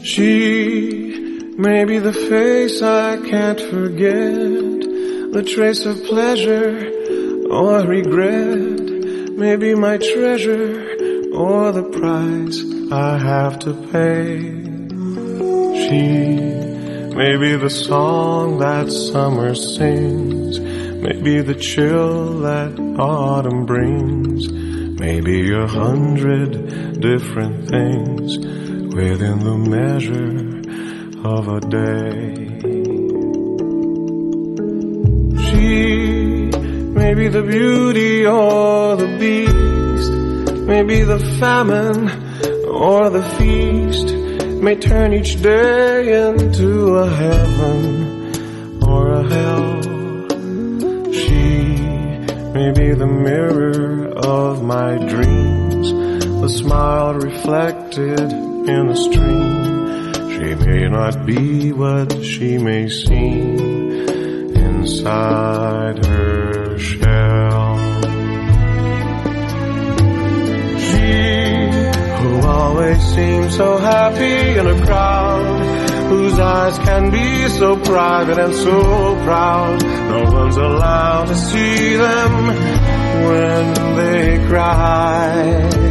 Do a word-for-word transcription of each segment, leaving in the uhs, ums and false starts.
She may be the face I can't forget, the trace of pleasure or regret, maybe my treasure or the price I have to pay. She may be the song that summer sings, maybe the chill that autumn brings, maybe a hundred different things within the measure of a day. She may be the beauty or the beast, maybe the famine or the feast, may turn each day into a heaven or a hell. She may be the mirror of my dreams, the smile reflected in a stream. She may not be what she may seem inside her shell. She who always seems so happy in a crowd, whose eyes can be so private and so proud, no one's allowed to see them when they cry.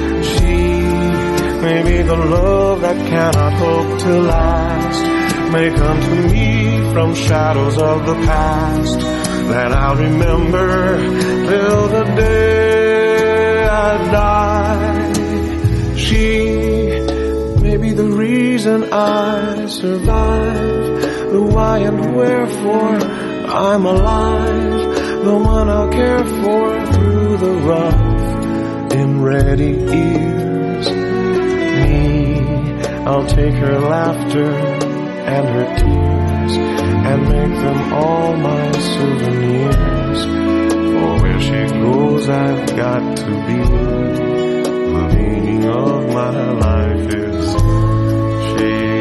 Maybe the love that cannot hope to last may come to me from shadows of the past that I'll remember till the day I die. She may be the reason I survive, the why and wherefore I'm alive, the one I'll care for through the rough and ready years. I'll take her laughter and her tears and make them all my souvenirs. For where she goes I've got to be. The meaning of my life is she.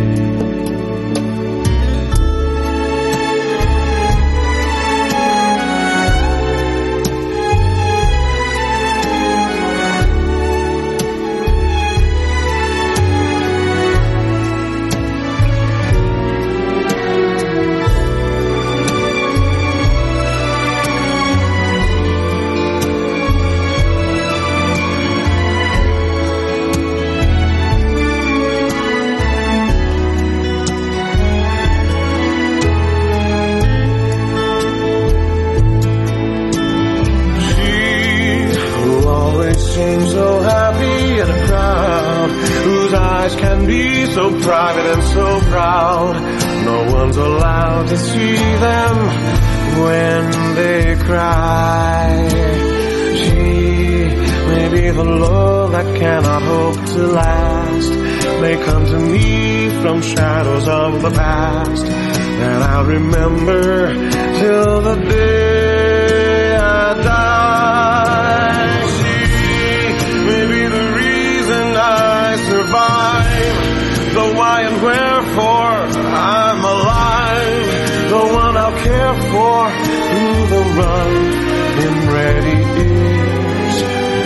Can be so private and so proud, no one's allowed to see them when they cry. She may be the love that cannot hope to last, may come to me from shadows of the past that I'll remember till the day I die. She may be the reason I survive, the why and wherefore I'm alive, the one I'll care for through the rough and ready years.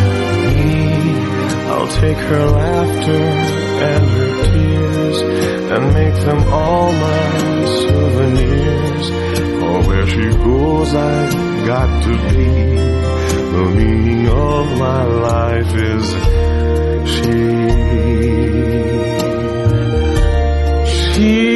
Me, I'll take her laughter and her tears and make them all my souvenirs. For where she goes I've got to be. The meaning of my life is she. She